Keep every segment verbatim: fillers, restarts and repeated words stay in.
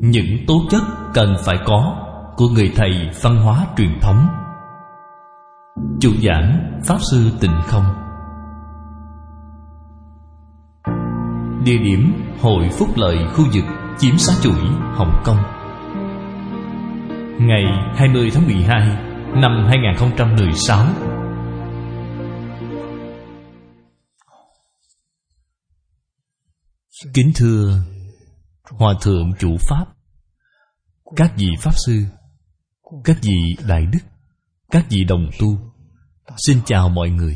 những tố chất cần phải có của người thầy văn hóa truyền thống. Chủ giảng Pháp Sư Tịnh Không. Địa điểm Hội Phúc Lợi khu vực Chiếm Xá Chủi, Hồng Kông. Ngày hai mươi tháng mười hai năm hai nghìn không trăm mười sáu. Kính thưa Hòa Thượng Chủ Pháp, các vị Pháp Sư, các vị Đại Đức, các vị đồng tu, xin chào mọi người.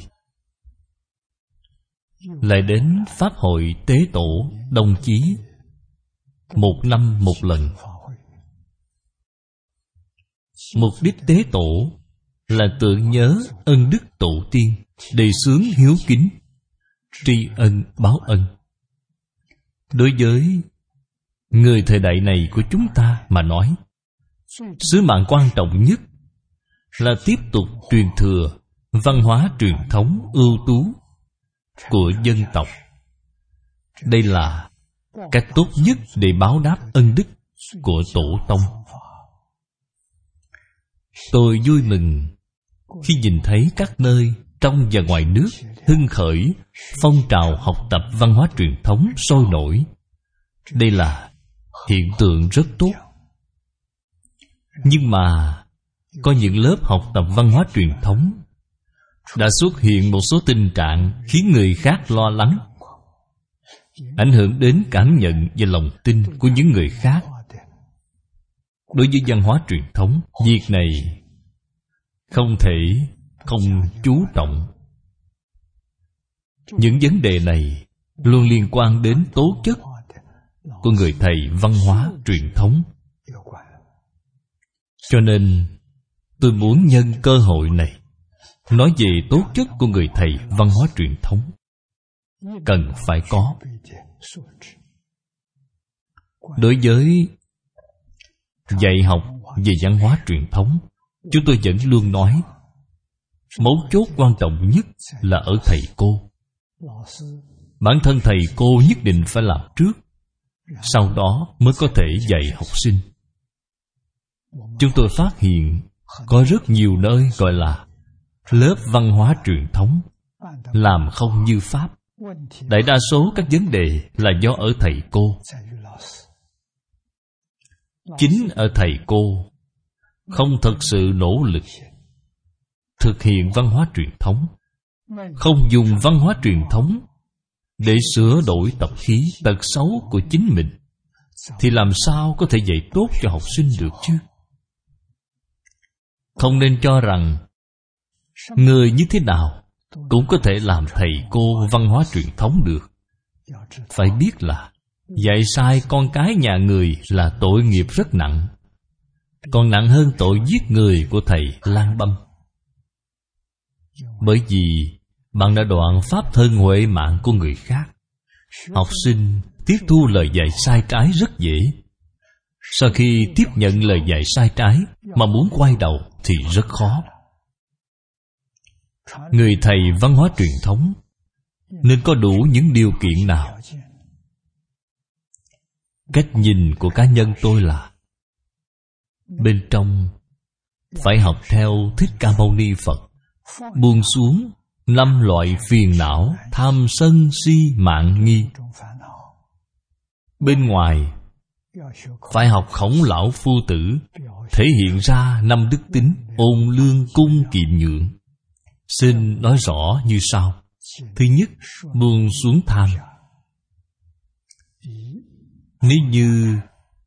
Lại đến Pháp hội Tế Tổ đồng chí, một năm một lần. Mục đích Tế Tổ là tưởng nhớ ân đức tổ tiên, đề xướng hiếu kính, tri ân báo ân. Đối với người thời đại này của chúng ta mà nói, sứ mạng quan trọng nhất là tiếp tục truyền thừa văn hóa truyền thống ưu tú của dân tộc. Đây là cách tốt nhất để báo đáp ân đức của tổ tông. Tôi vui mừng khi nhìn thấy các nơi trong và ngoài nước hưng khởi phong trào học tập văn hóa truyền thống sôi nổi. Đây là hiện tượng rất tốt. Nhưng mà có những lớp học tập văn hóa truyền thống đã xuất hiện một số tình trạng khiến người khác lo lắng, ảnh hưởng đến cảm nhận và lòng tin của những người khác. Đối với văn hóa truyền thống, việc này không thể không chú trọng. Những vấn đề này luôn liên quan đến tố chất của người thầy văn hóa truyền thống. Cho nên tôi muốn nhân cơ hội này nói về tố chất của người thầy văn hóa truyền thống cần phải có. Đối với dạy học về văn hóa truyền thống, chúng tôi vẫn luôn nói mấu chốt quan trọng nhất là ở thầy cô. Bản thân thầy cô nhất định phải làm trước, sau đó mới có thể dạy học sinh. Chúng tôi phát hiện có rất nhiều nơi gọi là lớp văn hóa truyền thống, làm không như Pháp. Đại đa số các vấn đề là do ở thầy cô. Chính ở thầy cô không thực sự nỗ lực thực hiện văn hóa truyền thống, không dùng văn hóa truyền thống để sửa đổi tập khí tật xấu của chính mình, thì làm sao có thể dạy tốt cho học sinh được chứ? Không nên cho rằng người như thế nào cũng có thể làm thầy cô văn hóa truyền thống được. Phải biết là dạy sai con cái nhà người là tội nghiệp rất nặng, còn nặng hơn tội giết người của thầy Lang Băm. Bởi vì bạn đã đoạn pháp thân huệ mạng của người khác. Học sinh tiếp thu lời dạy sai trái rất dễ. Sau khi tiếp nhận lời dạy sai trái mà muốn quay đầu thì rất khó. Người thầy văn hóa truyền thống nên có đủ những điều kiện nào? Cách nhìn của cá nhân tôi là bên trong phải học theo Thích Ca Mâu Ni Phật, buông xuống năm loại phiền não tham sân si mạng nghi. Bên ngoài phải học Khổng Lão Phu Tử, thể hiện ra năm đức tính ôn lương cung kiệm nhượng. Xin nói rõ như sau. Thứ nhất, buông xuống tham. Nếu như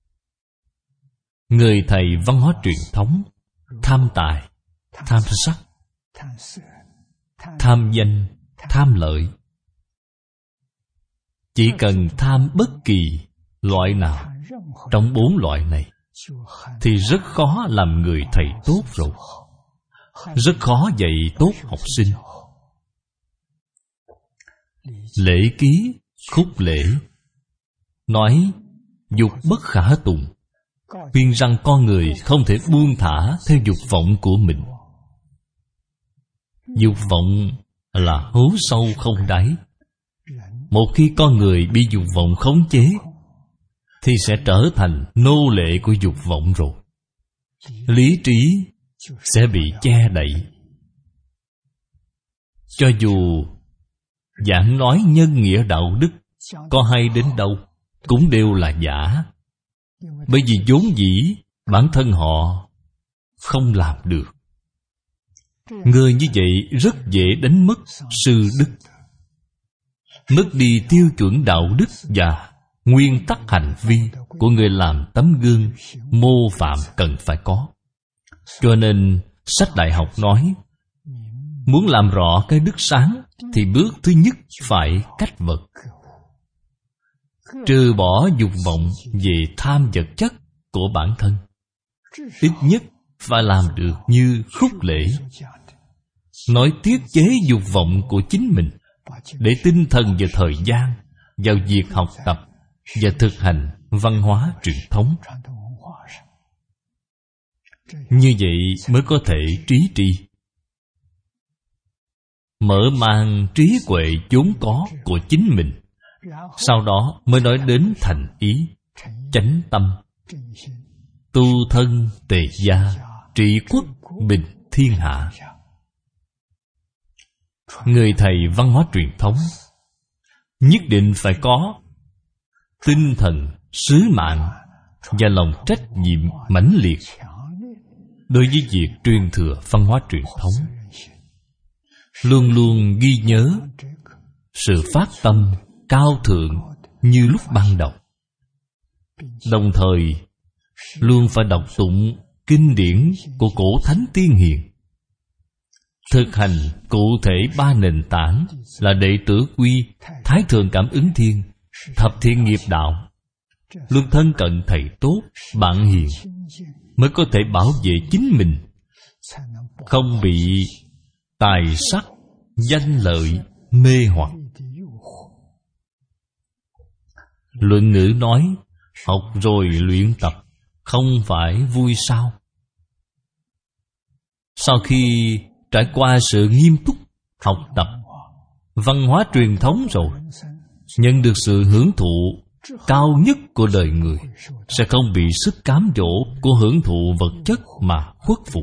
người thầy văn hóa truyền thống tham tài, tham sắc, tham danh, tham lợi, chỉ cần tham bất kỳ loại nào trong bốn loại này thì rất khó làm người thầy tốt rồi, rất khó dạy tốt học sinh. Lễ ký, khúc lễ nói dục bất khả tùng, khuyên rằng con người không thể buông thả theo dục vọng của mình. Dục vọng là hố sâu không đáy. Một khi con người bị dục vọng khống chế thì sẽ trở thành nô lệ của dục vọng rồi. Lý trí sẽ bị che đậy. Cho dù giảng nói nhân nghĩa đạo đức có hay đến đâu cũng đều là giả. Bởi vì vốn dĩ bản thân họ không làm được. Người như vậy rất dễ đánh mất sư đức, mất đi tiêu chuẩn đạo đức và nguyên tắc hành vi của người làm tấm gương mô phạm cần phải có. Cho nên sách đại học nói, muốn làm rõ cái đức sáng thì bước thứ nhất phải cách vật, trừ bỏ dục vọng về tham vật chất của bản thân. Ít nhất phải làm được như Khúc Lễ, nói tiết chế dục vọng của chính mình, để tinh thần và thời gian vào việc học tập và thực hành văn hóa truyền thống. Như vậy mới có thể trí tri, mở mang trí huệ vốn có của chính mình. Sau đó mới nói đến thành ý, chánh tâm, tu thân tề gia, trị quốc bình thiên hạ. Người thầy văn hóa truyền thống nhất định phải có tinh thần sứ mạng và lòng trách nhiệm mãnh liệt đối với việc truyền thừa văn hóa truyền thống. Luôn luôn ghi nhớ sự phát tâm cao thượng như lúc ban đầu. Đồng thời luôn phải đọc tụng kinh điển của cổ thánh tiên hiền, thực hành cụ thể ba nền tảng là đệ tử quy, thái thượng cảm ứng thiên, thập thiện nghiệp đạo. Luôn thân cận thầy tốt, bạn hiền, mới có thể bảo vệ chính mình, không bị tài sắc, danh lợi mê hoặc. Luận ngữ nói, học rồi luyện tập, không phải vui sao? Sau khi trải qua sự nghiêm túc học tập văn hóa truyền thống rồi, nhận được sự hưởng thụ cao nhất của đời người, sẽ không bị sức cám dỗ của hưởng thụ vật chất mà khuất phục.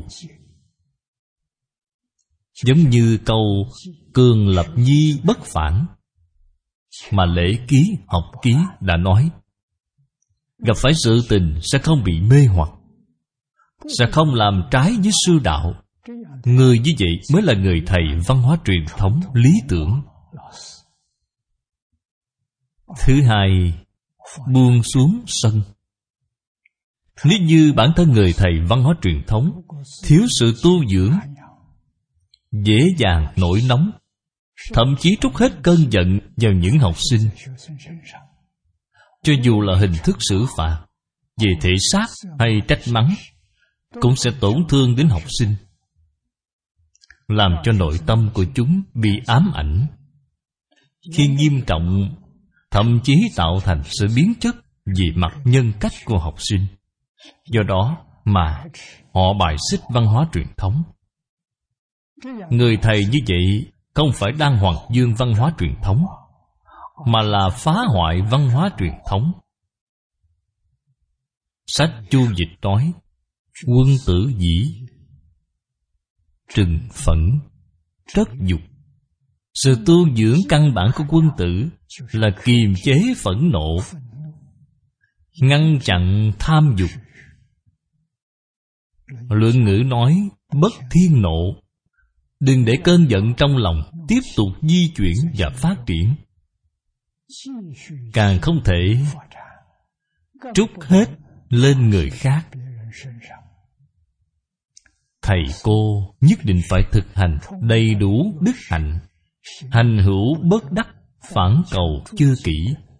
Giống như câu cường lập nhi bất phản mà Lễ Ký học ký đã nói, gặp phải sự tình sẽ không bị mê hoặc, sẽ không làm trái với sư đạo. Người như vậy mới là người thầy văn hóa truyền thống lý tưởng. Thứ hai, buông xuống sân. Nếu như bản thân người thầy văn hóa truyền thống thiếu sự tu dưỡng, dễ dàng nổi nóng, thậm chí trút hết cơn giận vào những học sinh, cho dù là hình thức xử phạt về thể xác hay trách mắng, cũng sẽ tổn thương đến học sinh, làm cho nội tâm của chúng bị ám ảnh. Khi nghiêm trọng, thậm chí tạo thành sự biến chất về mặt nhân cách của học sinh. Do đó mà họ bài xích văn hóa truyền thống. Người thầy như vậy không phải đang hoằng dương văn hóa truyền thống, mà là phá hoại văn hóa truyền thống. Sách Chu Dịch nói, quân tử dĩ trừng phẫn trất dục. Sự tu dưỡng căn bản của quân tử là kiềm chế phẫn nộ, ngăn chặn tham dục. Luận ngữ nói, bất thiên nộ. Đừng để cơn giận trong lòng tiếp tục di chuyển và phát triển, càng không thể trút hết lên người khác. Thầy cô nhất định phải thực hành đầy đủ đức hạnh, hành hữu bất đắc, phản cầu chưa kỹ.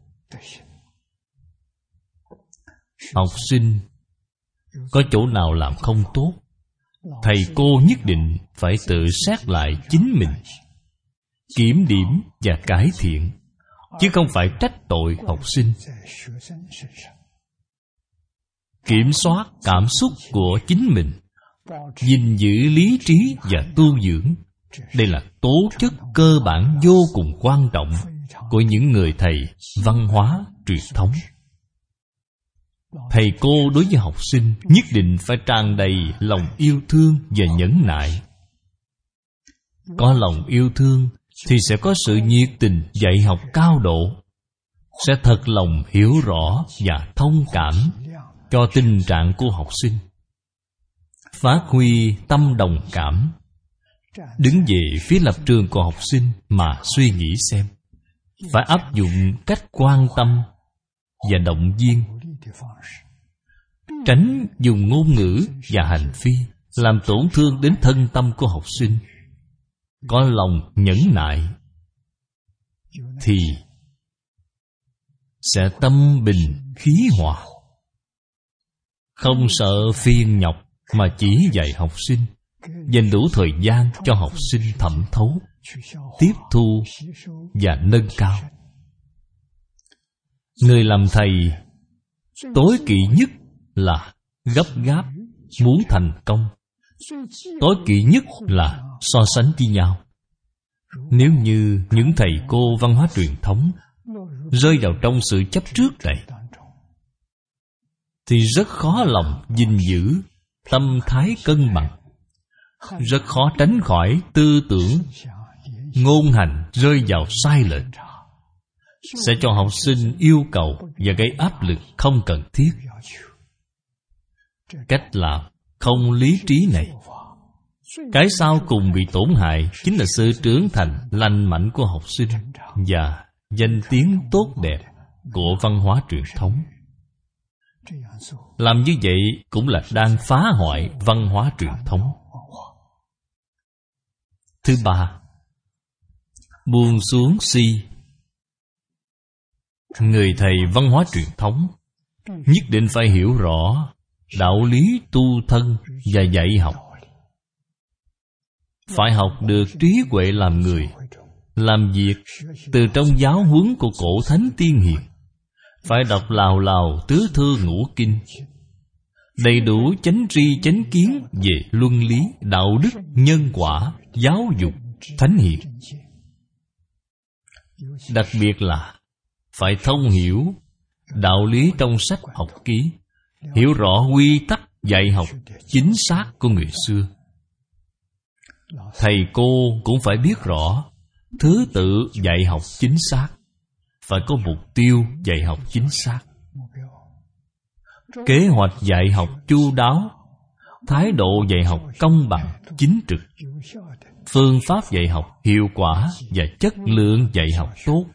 Học sinh có chỗ nào làm không tốt, thầy cô nhất định phải tự xét lại chính mình, kiểm điểm và cải thiện, chứ không phải trách tội học sinh. Kiểm soát cảm xúc của chính mình, gìn giữ lý trí và tu dưỡng, đây là tố chất cơ bản vô cùng quan trọng của những người thầy văn hóa truyền thống. Thầy cô đối với học sinh nhất định phải tràn đầy lòng yêu thương và nhẫn nại. Có lòng yêu thương thì sẽ có sự nhiệt tình dạy học cao độ, sẽ thật lòng hiểu rõ và thông cảm cho tình trạng của học sinh, phát huy tâm đồng cảm, đứng về phía lập trường của học sinh mà suy nghĩ xem, phải áp dụng cách quan tâm và động viên, tránh dùng ngôn ngữ và hành vi làm tổn thương đến thân tâm của học sinh. Có lòng nhẫn nại thì sẽ tâm bình khí hòa, không sợ phiền nhọc mà chỉ dạy học sinh, dành đủ thời gian cho học sinh thẩm thấu, tiếp thu và nâng cao. Người làm thầy tối kỵ nhất là gấp gáp muốn thành công, tối kỵ nhất là so sánh với nhau. Nếu như những thầy cô văn hóa truyền thống rơi vào trong sự chấp trước này thì rất khó lòng gìn giữ tâm thái cân bằng, rất khó tránh khỏi tư tưởng ngôn hành rơi vào sai lệch, sẽ cho học sinh yêu cầu và gây áp lực không cần thiết. Cách làm không lý trí này, cái sau cùng bị tổn hại chính là sự trưởng thành lành mạnh của học sinh và danh tiếng tốt đẹp của văn hóa truyền thống. Làm như vậy cũng là đang phá hoại văn hóa truyền thống. Thứ ba, buông xuống si. Người thầy văn hóa truyền thống nhất định phải hiểu rõ đạo lý tu thân và dạy học, phải học được trí huệ làm người, làm việc từ trong giáo huấn của cổ thánh tiên hiền, phải đọc lào lào tứ thư ngũ kinh, đầy đủ chánh tri chánh kiến về luân lý, đạo đức, nhân quả, giáo dục, thánh hiền. Đặc biệt là phải thông hiểu đạo lý trong sách học ký, hiểu rõ quy tắc dạy học chính xác của người xưa. Thầy cô cũng phải biết rõ thứ tự dạy học chính xác, phải có mục tiêu dạy học chính xác, kế hoạch dạy học chu đáo, thái độ dạy học công bằng, chính trực, phương pháp dạy học hiệu quả và chất lượng dạy học tốt.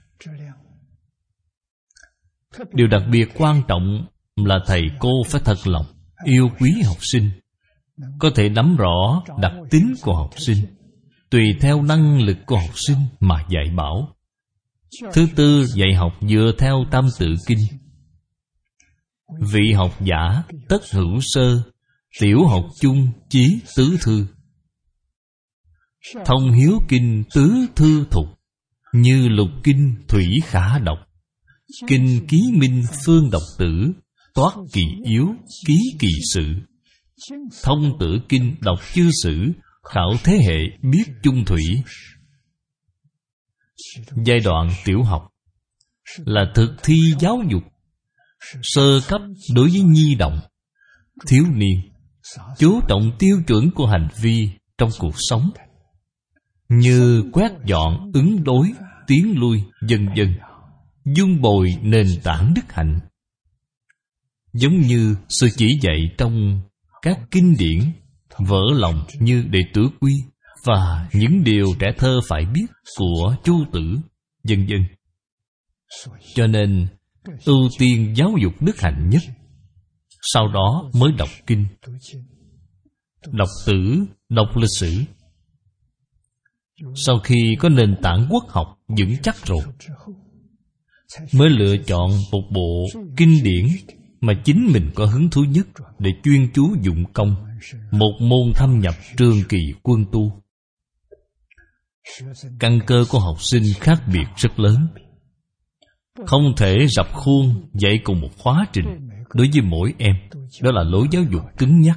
Điều đặc biệt quan trọng là thầy cô phải thật lòng yêu quý học sinh, có thể nắm rõ đặc tính của học sinh, tùy theo năng lực của học sinh mà dạy bảo. Thứ tư, dạy học dựa theo Tam Tự Kinh. Vị học giả tất hữu sơ, tiểu học chung chí tứ thư. Thông hiếu kinh tứ thư thục, như lục kinh thủy khả đọc. Kinh ký minh phương độc tử, toát kỳ yếu ký kỳ sự. Thông tử kinh đọc chư sử, khảo thế hệ biết chung thủy. Giai đoạn tiểu học là thực thi giáo dục sơ cấp đối với nhi đồng, thiếu niên, chú trọng tiêu chuẩn của hành vi trong cuộc sống, như quét dọn, ứng đối, tiến lui, vân vân, dung bồi nền tảng đức hạnh. Giống như sự chỉ dạy trong các kinh điển, vỡ lòng như Đệ Tử Quy và những điều trẻ thơ phải biết của Chu Tử, vân vân. Cho nên ưu tiên giáo dục đức hạnh nhất, sau đó mới đọc kinh, đọc sử, đọc lịch sử. Sau khi có nền tảng quốc học vững chắc rồi, mới lựa chọn một bộ kinh điển mà chính mình có hứng thú nhất để chuyên chú dụng công, một môn thâm nhập trường kỳ quân tu. Căn cơ của học sinh khác biệt rất lớn, không thể rập khuôn dạy cùng một khóa trình đối với mỗi em. Đó là lối giáo dục cứng nhắc,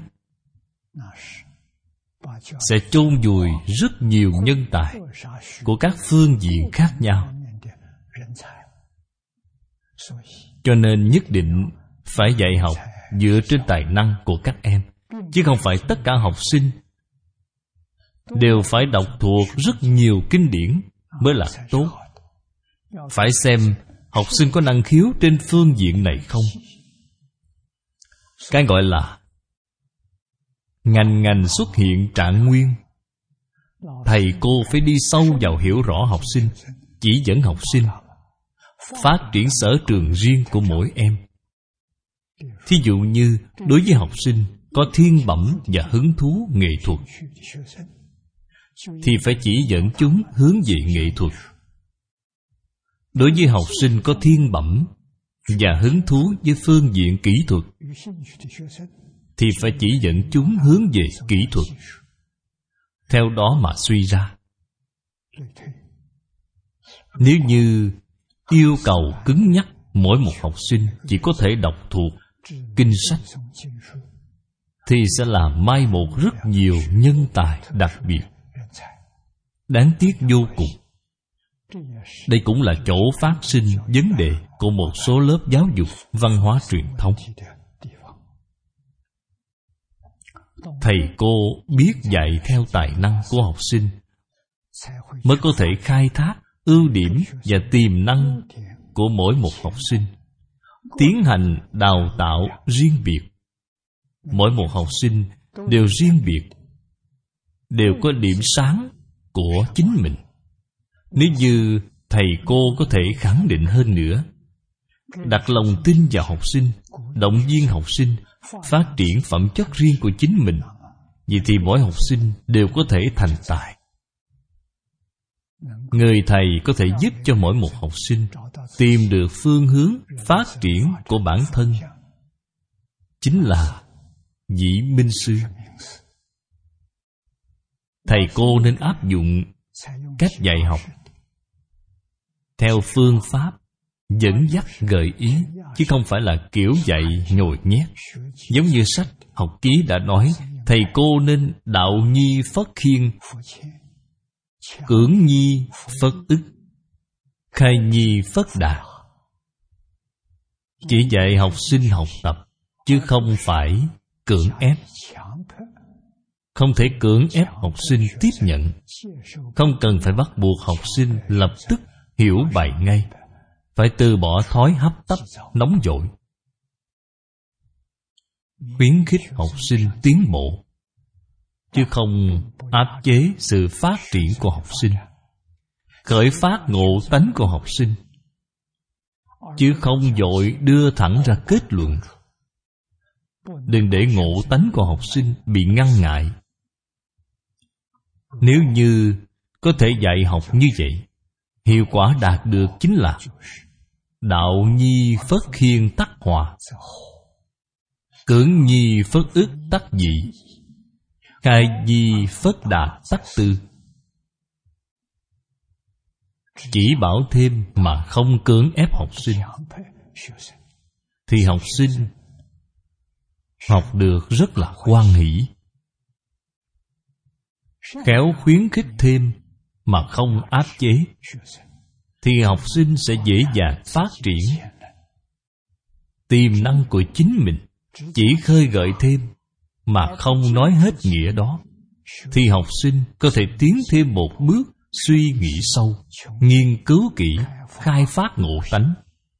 sẽ chôn vùi rất nhiều nhân tài của các phương diện khác nhau. Cho nên nhất định phải dạy học dựa trên tài năng của các em, chứ không phải tất cả học sinh đều phải đọc thuộc rất nhiều kinh điển mới là tốt. Phải xem học sinh có năng khiếu trên phương diện này không. Cái gọi là ngành ngành xuất hiện trạng nguyên. Thầy cô phải đi sâu vào hiểu rõ học sinh, chỉ dẫn học sinh, phát triển sở trường riêng của mỗi em. Thí dụ như đối với học sinh có thiên bẩm và hứng thú nghệ thuật, thì phải chỉ dẫn chúng hướng về nghệ thuật. Đối với học sinh có thiên bẩm và hứng thú với phương diện kỹ thuật, thì phải chỉ dẫn chúng hướng về kỹ thuật, theo đó mà suy ra. Nếu như yêu cầu cứng nhắc mỗi một học sinh chỉ có thể đọc thuộc kinh sách, thì sẽ làm mai một rất nhiều nhân tài đặc biệt, đáng tiếc vô cùng. Đây cũng là chỗ phát sinh vấn đề của một số lớp giáo dục văn hóa truyền thống. Thầy cô biết dạy theo tài năng của học sinh, mới có thể khai thác ưu điểm và tiềm năng của mỗi một học sinh, tiến hành đào tạo riêng biệt. Mỗi một học sinh đều riêng biệt, đều có điểm sáng của chính mình. Nếu như thầy cô có thể khẳng định hơn nữa, đặt lòng tin vào học sinh, động viên học sinh phát triển phẩm chất riêng của chính mình, vậy thì mỗi học sinh đều có thể thành tài. Người thầy có thể giúp cho mỗi một học sinh tìm được phương hướng phát triển của bản thân, chính là vị minh sư. Thầy cô nên áp dụng cách dạy học theo phương pháp dẫn dắt gợi ý, chứ không phải là kiểu dạy nhồi nhét. Giống như sách học ký đã nói, thầy cô nên đạo nhi phất khiên, cưỡng nhi phất ức, khai nhi phất đạt. Chỉ dạy học sinh học tập, chứ không phải cưỡng ép. Không thể cưỡng ép học sinh tiếp nhận, không cần phải bắt buộc học sinh lập tức hiểu bài ngay. Phải từ bỏ thói hấp tấp, nóng vội. Khuyến khích học sinh tiến bộ, chứ không áp chế sự phát triển của học sinh. Khởi phát ngộ tánh của học sinh, chứ không vội đưa thẳng ra kết luận. Đừng để ngộ tánh của học sinh bị ngăn ngại. Nếu như có thể dạy học như vậy, hiệu quả đạt được chính là đạo nhi phất khiên tắc hòa, cưỡng nhi phất ức tắc dị, khai nhi phất đạt tắc tư. Chỉ bảo thêm mà không cưỡng ép học sinh, thì học sinh học được rất là hoan hỷ. Khéo khuyến khích thêm mà không áp chế, thì học sinh sẽ dễ dàng phát triển. Tiềm năng của chính mình chỉ khơi gợi thêm mà không nói hết nghĩa đó, thì học sinh có thể tiến thêm một bước, suy nghĩ sâu, nghiên cứu kỹ, khai phát ngộ tánh.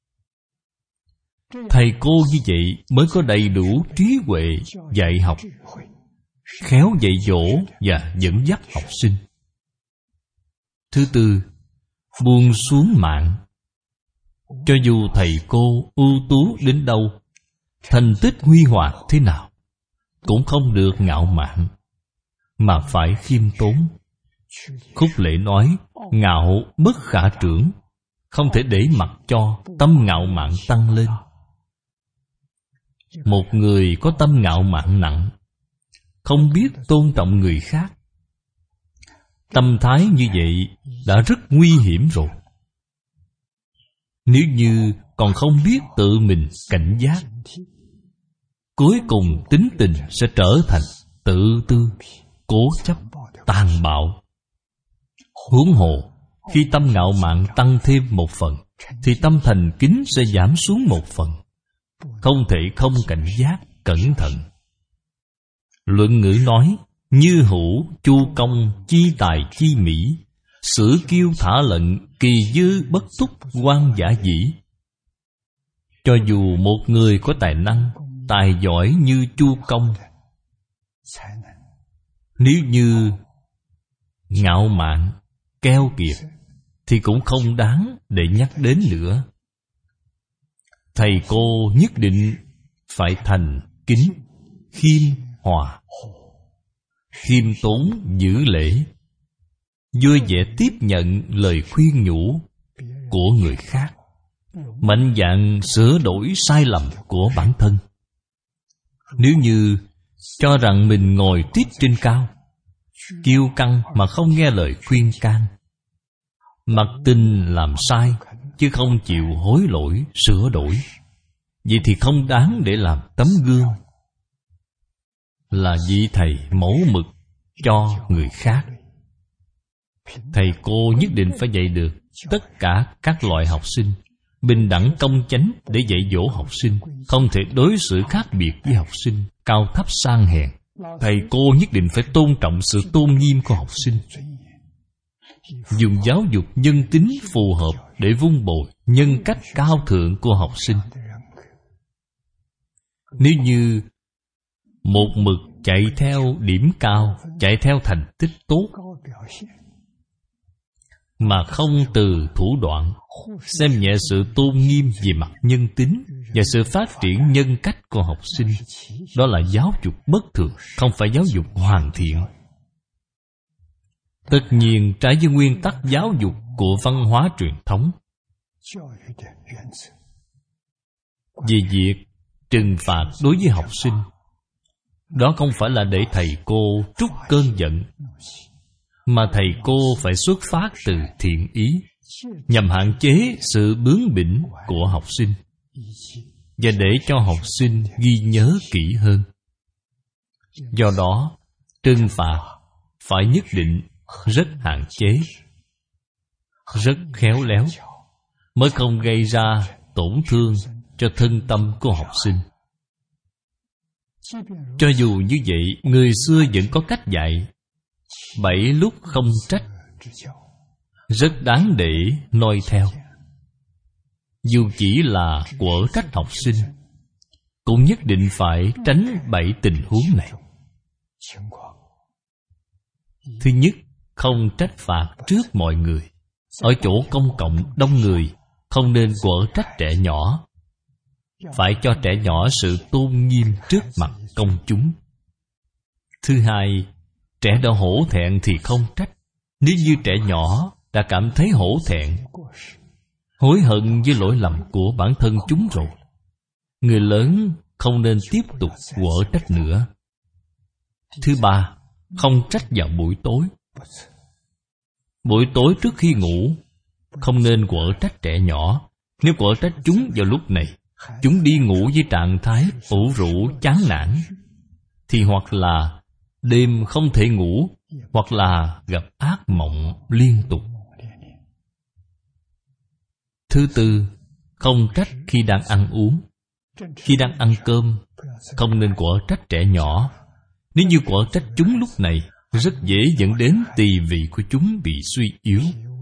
Thầy cô như vậy mới có đầy đủ trí huệ dạy học, khéo dạy dỗ và dẫn dắt học sinh. Thứ tư, buông xuống mạng. Cho dù thầy cô ưu tú đến đâu, thành tích huy hoàng thế nào, cũng không được ngạo mạn, mà phải khiêm tốn. Khúc Lễ nói, ngạo bất khả trưởng, không thể để mặc cho tâm ngạo mạn tăng lên. Một người có tâm ngạo mạn nặng, không biết tôn trọng người khác, tâm thái như vậy đã rất nguy hiểm rồi. Nếu như còn không biết tự mình cảnh giác, cuối cùng tính tình sẽ trở thành tự tư, cố chấp, tàn bạo. Huống hồ, khi tâm ngạo mạn tăng thêm một phần, thì tâm thành kính sẽ giảm xuống một phần. không thể không cảnh giác, cẩn thận. Luận ngữ nói: như hữu chu công, chi tài chi mỹ, sử kiêu thả lận, kỳ dư bất túc, quan giả dĩ. Cho dù một người có tài năng, tài giỏi như Chu Công, nếu như ngạo mạn, keo kiệt, thì cũng không đáng để nhắc đến nữa. Thầy cô nhất định phải thành kính, khiêm hòa, khiêm tốn giữ lễ, vui vẻ tiếp nhận lời khuyên nhủ của người khác, mạnh dạn sửa đổi sai lầm của bản thân. Nếu như cho rằng mình ngồi tiếp trên cao, kiêu căng mà không nghe lời khuyên can, mặc tình làm sai chứ không chịu hối lỗi sửa đổi, vậy thì không đáng để làm tấm gương, là vị thầy mẫu mực cho người khác. Thầy cô nhất định phải dạy được tất cả các loại học sinh bình đẳng công chánh để dạy dỗ học sinh, không thể đối xử khác biệt với học sinh, cao thấp sang hèn. Thầy cô nhất định phải tôn trọng sự tôn nghiêm của học sinh, dùng giáo dục nhân tính phù hợp để vun bồi nhân cách cao thượng của học sinh. Nếu như một mực chạy theo điểm cao, chạy theo thành tích tốt, mà không từ thủ đoạn, xem nhẹ sự tôn nghiêm về mặt nhân tính và sự phát triển nhân cách của học sinh, đó là giáo dục bất thường, không phải giáo dục hoàn thiện. Tất nhiên trái với nguyên tắc giáo dục của văn hóa truyền thống về việc trừng phạt đối với học sinh. Đó không phải là để thầy cô trút cơn giận, mà thầy cô phải xuất phát từ thiện ý, nhằm hạn chế sự bướng bỉnh của học sinh, và để cho học sinh ghi nhớ kỹ hơn. Do đó, trừng phạt phải nhất định rất hạn chế, rất khéo léo, mới không gây ra tổn thương cho thân tâm của học sinh. Cho dù như vậy, người xưa vẫn có cách dạy bảy lúc không trách, rất đáng để noi theo. Dù chỉ là quở trách học sinh, cũng nhất định phải tránh bảy tình huống này. Thứ nhất, không trách phạt trước mọi người. Ở chỗ công cộng đông người, không nên quở trách trẻ nhỏ. Phải cho trẻ nhỏ sự tôn nghiêm trước mặt công chúng. Thứ hai, trẻ đã hổ thẹn thì không trách. Nếu như trẻ nhỏ đã cảm thấy hổ thẹn, hối hận với lỗi lầm của bản thân chúng rồi, người lớn không nên tiếp tục quở trách nữa. Thứ ba, không trách vào buổi tối. Buổi tối trước khi ngủ, không nên quở trách trẻ nhỏ. Nếu quở trách chúng vào lúc này, chúng đi ngủ với trạng thái ủ rũ chán nản, thì hoặc là đêm không thể ngủ, hoặc là gặp ác mộng liên tục. Thứ tư, không trách khi đang ăn uống. Khi đang ăn cơm, không nên quở trách trẻ nhỏ. Nếu như quở trách chúng lúc này, rất dễ dẫn đến tỳ vị của chúng bị suy yếu.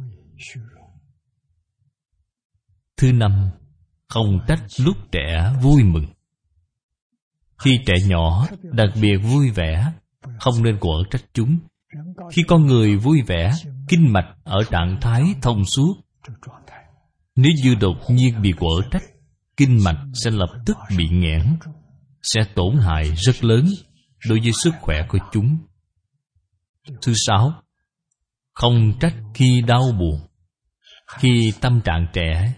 Thứ năm, không trách lúc trẻ vui mừng. Khi trẻ nhỏ đặc biệt vui vẻ, không nên quở trách chúng. Khi con người vui vẻ, kinh mạch ở trạng thái thông suốt, nếu như đột nhiên bị quở trách, kinh mạch sẽ lập tức bị nghẽn, sẽ tổn hại rất lớn đối với sức khỏe của chúng. Thứ sáu, không trách khi đau buồn. Khi tâm trạng trẻ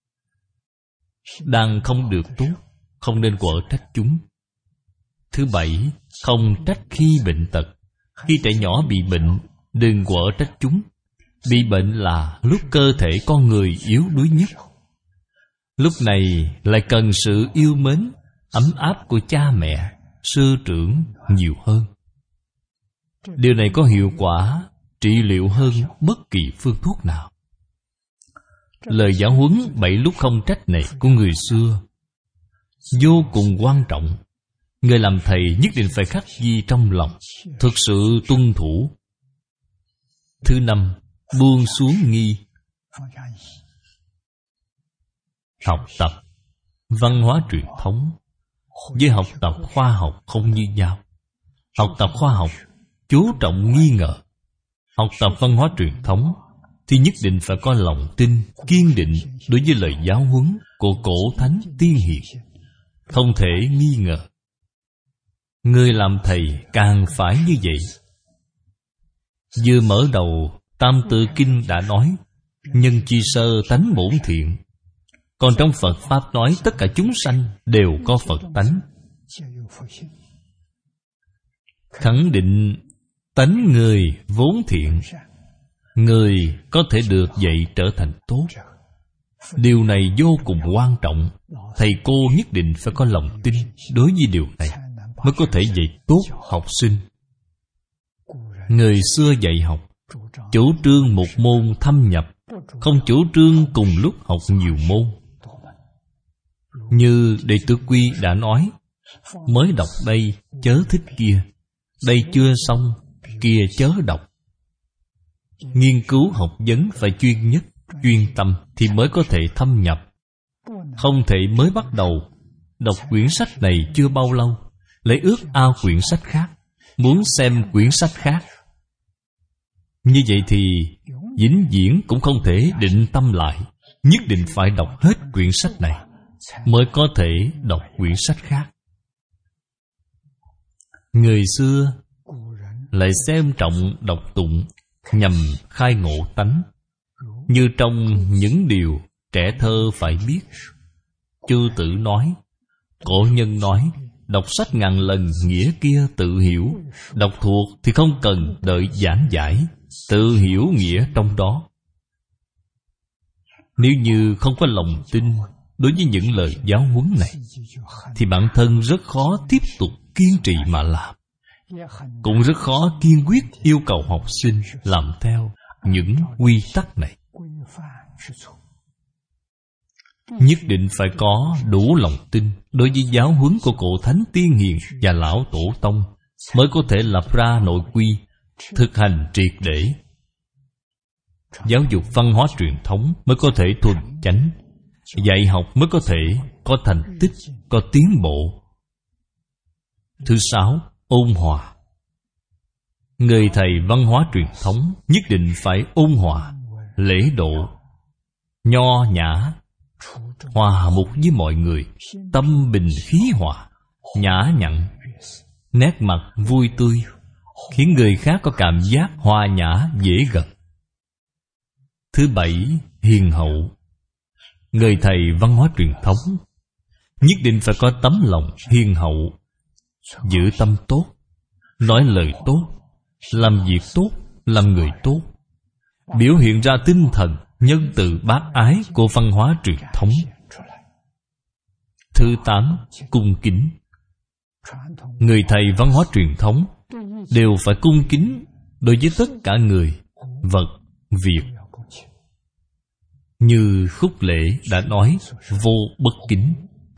đang không được tốt, không nên quở trách chúng. Thứ bảy, không trách khi bệnh tật. Khi trẻ nhỏ bị bệnh, đừng quở trách chúng. Bị bệnh là lúc cơ thể con người yếu đuối nhất. Lúc này lại cần sự yêu mến, ấm áp của cha mẹ, sư trưởng nhiều hơn. Điều này có hiệu quả trị liệu hơn bất kỳ phương thuốc nào. Lời giáo huấn bảy lúc không trách này của người xưa vô cùng quan trọng. Người làm thầy nhất định phải khắc ghi trong lòng, thực sự tuân thủ. Thứ năm, buông xuống nghi. Học tập văn hóa truyền thống với học tập khoa học không như nhau. Học tập khoa học chú trọng nghi ngờ. Học tập văn hóa truyền thống thì nhất định phải có lòng tin kiên định đối với lời giáo huấn của cổ thánh tiên hiền, không thể nghi ngờ. Người làm thầy càng phải như vậy. Vừa mở đầu, Tam Tự Kinh đã nói nhân chi sơ tánh bổn thiện. Còn trong Phật Pháp nói tất cả chúng sanh đều có Phật tánh. Khẳng định tánh người vốn thiện, người có thể được dạy trở thành tốt. Điều này vô cùng quan trọng. Thầy cô nhất định phải có lòng tin đối với điều này, mới có thể dạy tốt học sinh. Người xưa dạy học chủ trương một môn thâm nhập, không chủ trương cùng lúc học nhiều môn. Như Đệ Tử Quy đã nói, mới đọc đây chớ thích kia, đây chưa xong kia chớ đọc. Nghiên cứu học vấn phải chuyên nhất, chuyên tâm thì mới có thể thâm nhập. Không thể mới bắt đầu đọc quyển sách này chưa bao lâu lấy ước ao quyển sách khác, muốn xem quyển sách khác. Như vậy thì vĩnh viễn cũng không thể định tâm lại. Nhất định phải đọc hết quyển sách này mới có thể đọc quyển sách khác. Người xưa lại xem trọng đọc tụng nhằm khai ngộ tánh. Như trong những điều trẻ thơ phải biết, Chư Tử nói, cổ nhân nói, đọc sách ngàn lần nghĩa kia tự hiểu. Đọc thuộc thì không cần đợi giảng giải, tự hiểu nghĩa trong đó. Nếu như không có lòng tin đối với những lời giáo huấn này, thì bản thân rất khó tiếp tục kiên trì mà làm, cũng rất khó kiên quyết yêu cầu học sinh làm theo những quy tắc này. Nhất định phải có đủ lòng tin đối với giáo huấn của cổ thánh tiên hiền và lão tổ tông, mới có thể lập ra nội quy, thực hành triệt để. Giáo dục văn hóa truyền thống mới có thể thuần chánh, dạy học mới có thể có thành tích, có tiến bộ. Thứ sáu, ôn hòa. Người thầy văn hóa truyền thống nhất định phải ôn hòa, lễ độ, nho nhã, hòa mục với mọi người, tâm bình khí hòa, nhã nhặn, nét mặt vui tươi, khiến người khác có cảm giác hòa nhã dễ gần. Thứ bảy, hiền hậu. Người thầy văn hóa truyền thống nhất định phải có tấm lòng hiền hậu, giữ tâm tốt, nói lời tốt, làm việc tốt, làm người tốt, biểu hiện ra tinh thần nhân từ bác ái của văn hóa truyền thống. Thứ tám, cung kính. Người thầy văn hóa truyền thống đều phải cung kính đối với tất cả người, vật, việc. Như Khúc Lễ đã nói, vô bất kính.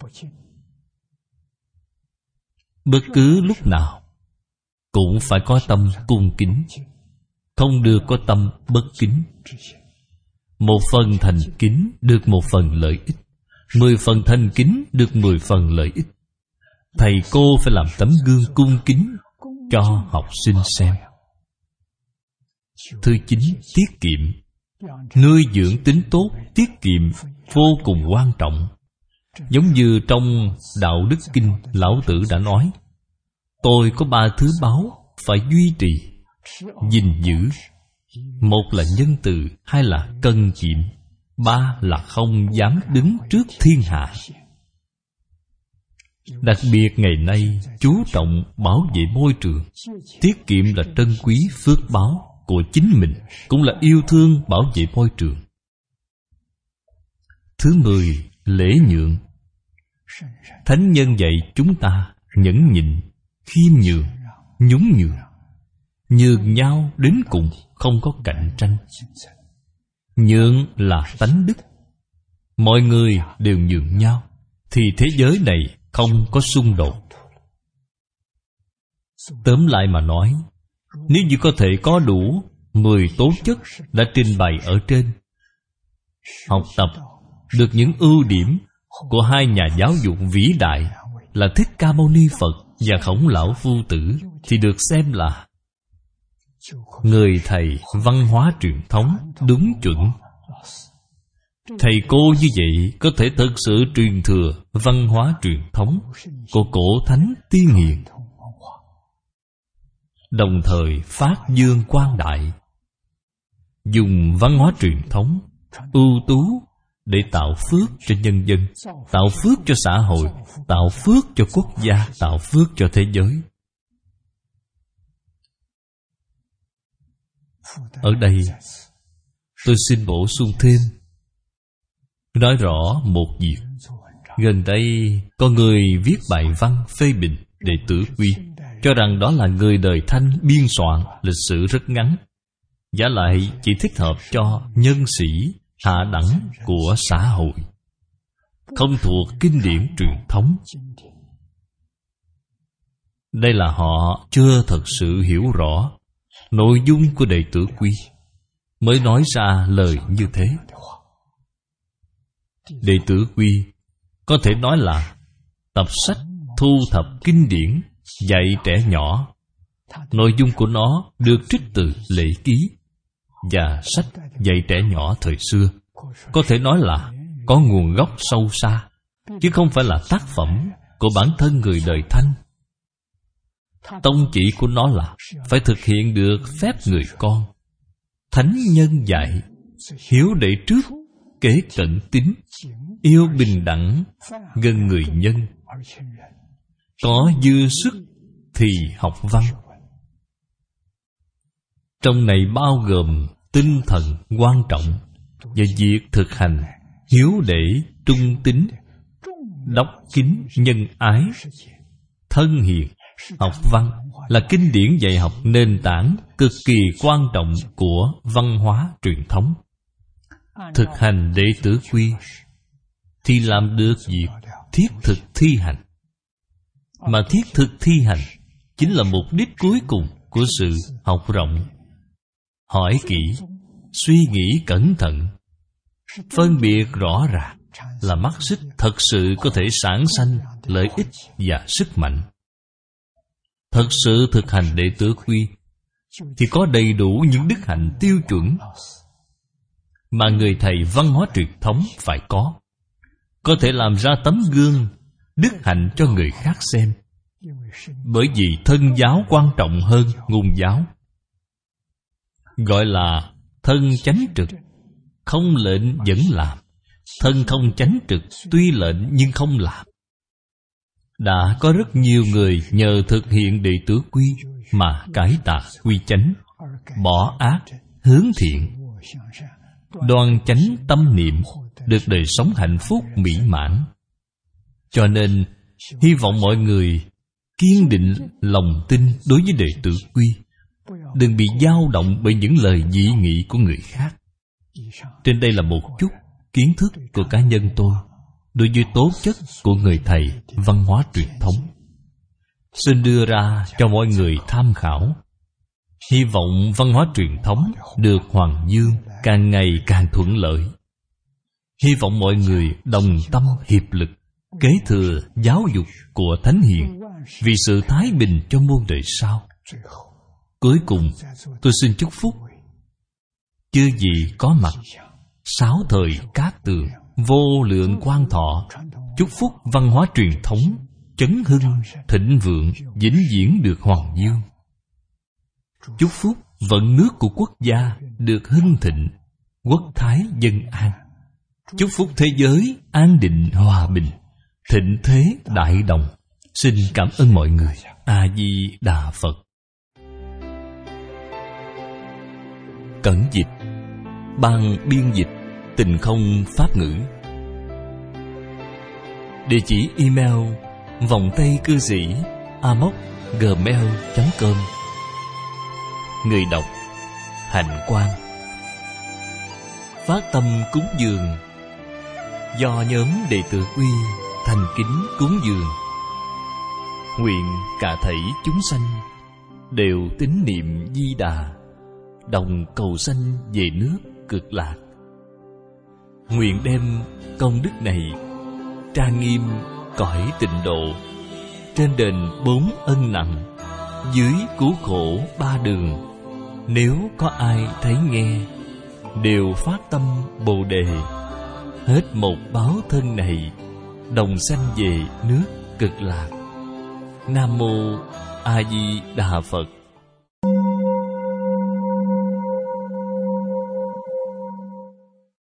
Bất cứ lúc nào cũng phải có tâm cung kính, không được có tâm bất kính. Một phần thành kính được một phần lợi ích, mười phần thành kính được mười phần lợi ích. Thầy cô phải làm tấm gương cung kính cho học sinh xem. Thứ chín, tiết kiệm. Nuôi dưỡng tính tốt, tiết kiệm vô cùng quan trọng. Giống như trong Đạo Đức Kinh, Lão Tử đã nói, tôi có ba thứ báu phải duy trì, gìn giữ. Một là nhân từ, hai là cân kiệm, ba là không dám đứng trước thiên hạ. Đặc biệt ngày nay chú trọng bảo vệ môi trường. Tiết kiệm là trân quý phước báo của chính mình, cũng là yêu thương bảo vệ môi trường. Thứ mười, lễ nhượng. Thánh nhân dạy chúng ta nhẫn nhịn, khiêm nhường, nhún nhường, nhường nhau đến cùng, không có cạnh tranh. Nhượng là tánh đức. Mọi người đều nhường nhau, thì thế giới này không có xung đột. Tóm lại mà nói, nếu như có thể có đủ mười tố chất đã trình bày ở trên, học tập được những ưu điểm của hai nhà giáo dục vĩ đại là Thích Ca Mâu Ni Phật và Khổng Lão Phu Tử, thì được xem là người thầy văn hóa truyền thống đúng chuẩn. Thầy cô như vậy có thể thực sự truyền thừa văn hóa truyền thống của cổ thánh tiên hiền, đồng thời phát dương quang đại, dùng văn hóa truyền thống ưu tú để tạo phước cho nhân dân, tạo phước cho xã hội, tạo phước cho quốc gia, tạo phước cho thế giới. Ở đây tôi xin bổ sung thêm, nói rõ một việc. Gần đây có người viết bài văn phê bình Đệ Tử Quy, cho rằng đó là người đời Thanh biên soạn, lịch sử rất ngắn, giả lại chỉ thích hợp cho nhân sĩ hạ đẳng của xã hội, không thuộc kinh điển truyền thống. Đây là họ chưa thật sự hiểu rõ nội dung của Đệ Tử Quy, mới nói ra lời như thế. Đệ Tử Quy có thể nói là tập sách thu thập kinh điển dạy trẻ nhỏ. Nội dung của nó được trích từ Lễ Ký và sách dạy trẻ nhỏ thời xưa, có thể nói là có nguồn gốc sâu xa, chứ không phải là tác phẩm của bản thân người đời Thanh. Tông chỉ của nó là phải thực hiện được phép người con. Thánh nhân dạy, hiếu đệ trước, kế cận tín, yêu bình đẳng, gần người nhân. Có dư sức thì học văn. Trong này bao gồm tinh thần quan trọng và việc thực hành hiếu đệ, trung tín, đốc kính, nhân ái, thân hiền. Học văn là kinh điển dạy học nền tảng cực kỳ quan trọng của văn hóa truyền thống. Thực hành Đệ Tử Quy thì làm được việc thiết thực thi hành. Mà thiết thực thi hành chính là mục đích cuối cùng của sự học rộng. Hỏi kỹ, suy nghĩ cẩn thận, phân biệt rõ ràng là mắt xích thật sự có thể sản sanh lợi ích và sức mạnh. Thật sự thực hành Đệ Tử Quy thì có đầy đủ những đức hạnh tiêu chuẩn mà người thầy văn hóa truyền thống phải có, có thể làm ra tấm gương đức hạnh cho người khác xem. Bởi vì thân giáo quan trọng hơn ngôn giáo. Gọi là thân chánh trực, không lệnh vẫn làm. Thân không chánh trực, tuy lệnh nhưng không làm. Đã có rất nhiều người nhờ thực hiện Đệ Tử Quy mà cải tà quy chánh, bỏ ác, hướng thiện, đoan chánh tâm niệm, được đời sống hạnh phúc mỹ mãn. Cho nên hy vọng mọi người kiên định lòng tin đối với Đệ Tử Quy, đừng bị dao động bởi những lời dị nghị của người khác. Trên đây là một chút kiến thức của cá nhân tôi đối với tố chất của người thầy văn hóa truyền thống, xin đưa ra cho mọi người tham khảo. Hy vọng văn hóa truyền thống được hoàng dương, càng ngày càng thuận lợi. Hy vọng mọi người đồng tâm hiệp lực, kế thừa giáo dục của Thánh Hiền, vì sự thái bình cho muôn đời sau. Cuối cùng, tôi xin chúc phúc chư vị có mặt, sáu thời cát tường, vô lượng quan thọ. Chúc phúc văn hóa truyền thống chấn hưng, thịnh vượng, vĩnh viễn được hoàng dương. Chúc phúc vận nước của quốc gia được hưng thịnh, quốc thái dân an. Chúc phúc thế giới an định hòa bình, thịnh thế đại đồng. Xin cảm ơn mọi người. A Di Đà Phật. Cẩn dịch, ban biên dịch Tình Không Pháp Ngữ. Địa chỉ email vòng tay cư sĩ a m o c gmail chấm com. Người đọc Hạnh Quang. Phát tâm cúng dường do nhóm Đệ Tử Quy thành kính cúng dường. Nguyện cả thảy chúng sanh đều tín niệm Di Đà, đồng cầu sanh về nước Cực Lạc. Nguyện đem công đức này trang nghiêm cõi Tịnh Độ, trên đền bốn ân nặng, dưới cứu khổ ba đường. Nếu có ai thấy nghe, đều phát tâm Bồ Đề, hết một báo thân này, đồng sanh về nước Cực Lạc. Nam mô A Di Đà Phật.